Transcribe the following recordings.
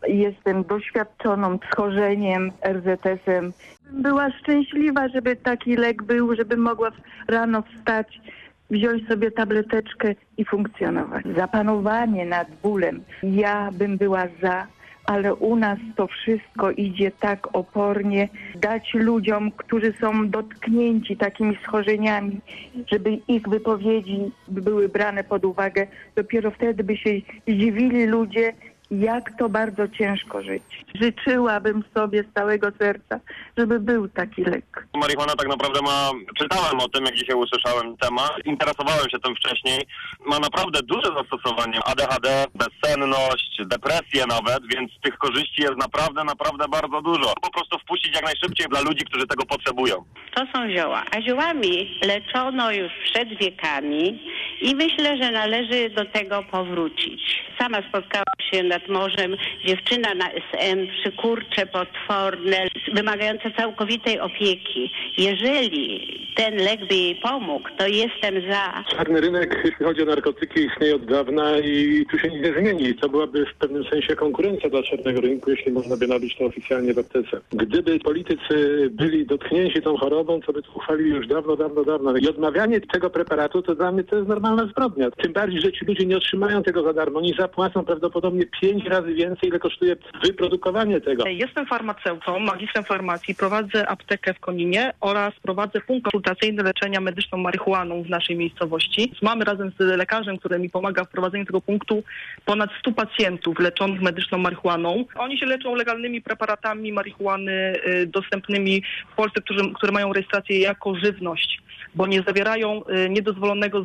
Jestem doświadczoną schorzeniem, RZS-em. Była szczęśliwa, żeby taki lek był, żeby mogła rano wstać, wziąć sobie tableteczkę i funkcjonować. Zapanowanie nad bólem. Ja bym była za, ale u nas to wszystko idzie tak opornie. Dać ludziom, którzy są dotknięci takimi schorzeniami, żeby ich wypowiedzi były brane pod uwagę. Dopiero wtedy by się zdziwili ludzie, jak to bardzo ciężko żyć. Życzyłabym sobie z całego serca, żeby był taki lek. Marihuana tak naprawdę czytałem o tym, jak dzisiaj usłyszałem temat, interesowałem się tym wcześniej, ma naprawdę duże zastosowanie. ADHD, bezsenność, depresję nawet, więc tych korzyści jest naprawdę bardzo dużo. Po prostu wpuścić jak najszybciej dla ludzi, którzy tego potrzebują. To są zioła, a ziołami leczono już przed wiekami i myślę, że należy do tego powrócić. Sama spotkałam się nad morzem, dziewczyna na SM, przykurcze potworne, wymagające całkowitej opieki. Jeżeli ten lek by jej pomógł, to jestem za. Czarny rynek, jeśli chodzi o narkotyki, istnieje od dawna i tu się nic nie zmieni. To byłaby w pewnym sensie konkurencja dla czarnego rynku, jeśli można by nabyć to oficjalnie w aptece. Gdyby politycy byli dotknięci tą chorobą, to by to uchwalili już dawno. I odmawianie tego preparatu to dla mnie to jest normalna zbrodnia. Tym bardziej, że ci ludzie nie otrzymają tego za darmo. Oni zapłacą prawdopodobnie 5 razy więcej, ile kosztuje wyprodukowanie tego. Jestem farmaceutą, magistrem farmacji, prowadzę aptekę w Koninie oraz prowadzę punkt konsultacyjny leczenia medyczną marihuaną w naszej miejscowości. Mamy razem z lekarzem, który mi pomaga w prowadzeniu tego punktu, ponad 100 pacjentów leczonych medyczną marihuaną. Oni się leczą legalnymi preparatami marihuany dostępnymi w Polsce, które mają rejestrację jako żywność, bo nie zawierają niedozwolonego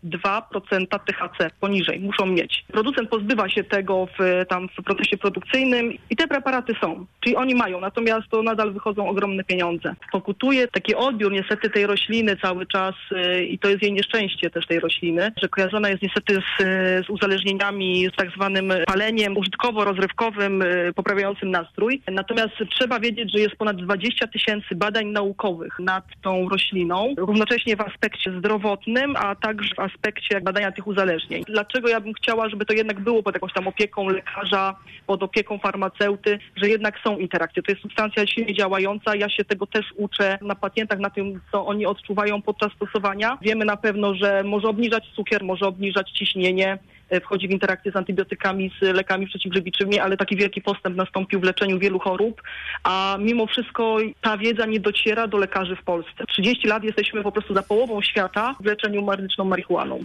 0,2% THC poniżej. Muszą mieć. Producent pozbywa się tego w procesie produkcyjnym i te preparaty są. Czyli oni mają, natomiast to nadal wychodzą ogromne pieniądze. Pokutuje taki odbiór niestety tej rośliny cały czas i to jest jej nieszczęście też tej rośliny, że kojarzona jest niestety z uzależnieniami, z tak zwanym paleniem użytkowo-rozrywkowym poprawiającym nastrój. Natomiast trzeba wiedzieć, że jest ponad 20 000 badań naukowych nad tą rośliną, równocześnie w aspekcie zdrowotnym, a także w aspekcie badania tych uzależnień. Dlaczego ja bym chciała, żeby to jednak było pod jakąś tam opieką lekarza, pod opieką farmaceuty, że jednak są interakcje. To jest substancja silnie działająca. Ja się tego też uczę na pacjentach, na tym, co oni odczuwają podczas stosowania. Wiemy na pewno, że może obniżać cukier, może obniżać ciśnienie, wchodzi w interakcję z antybiotykami, z lekami przeciwgrzybiczymi, ale taki wielki postęp nastąpił w leczeniu wielu chorób, a mimo wszystko ta wiedza nie dociera do lekarzy w Polsce. 30 lat jesteśmy po prostu za połową świata w leczeniu medyczną marihuaną.